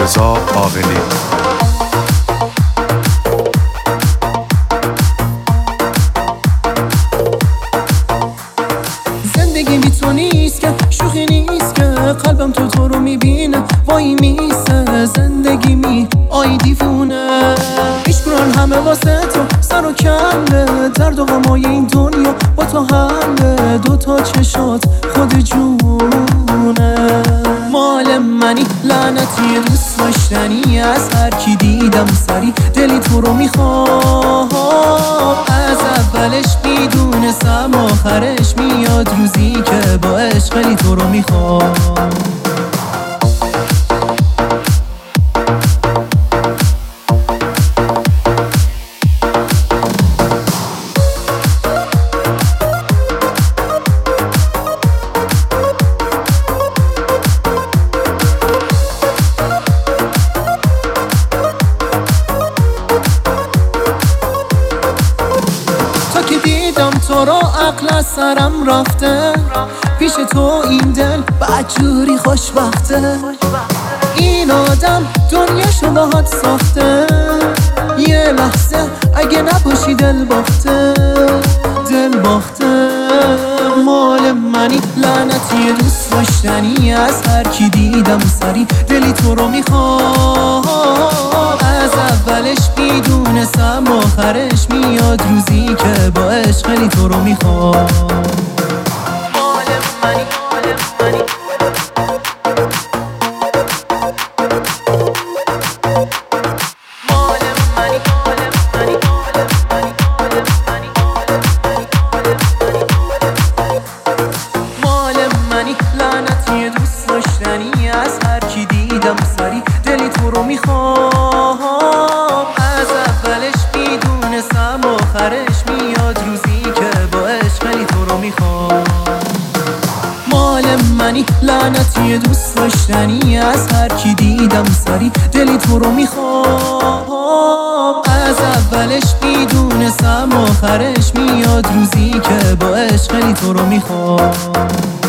رضا عاقلی. زندگی بی تو نیست که، شوخی نیست که، قلبم تو رو میبینه وای میسه. زندگی می آی دیوونه، میشکنن همه واسه تو سر و کله. درد و غمای این دنیا با تو حله، دوتا چشات خود جونه. مال منی لعنتی دوست داشتنی، از هر کی دیدم سری دلی تو رو میخوام. از اولش میدونستم آخرش میاد روزی که با عشق خیلی تو رو میخوام. که دیدم تو رو عقل از سرم رفته، پیش تو این دل بدجوری خوشبخته. این آدم دنیاشو باهات ساخته، یه لحظه اگه نباشی دل باخته. دل باخته مال منی لعنتی دوست داشتنی، از هر کی دیدم سری دلی تو رو میخوام. از اولش میدونستم آخرش میاد روزی که با عشق خیلی تو رو میخوام. مال منی مال منی لعنتی دوست داشتنی، از هر کی دیدم سری دلی تو رو میخوام. از اولش میدونستم آخرش میاد روزی که با عشق خیلی تو رو میخوام. مال منی لعنتی دوست داشتنی، از هر کی دیدم سری دلی تو رو میخوام. از اولش میدونستم آخرش میاد روزی که با عشق خیلی تو رو میخوام.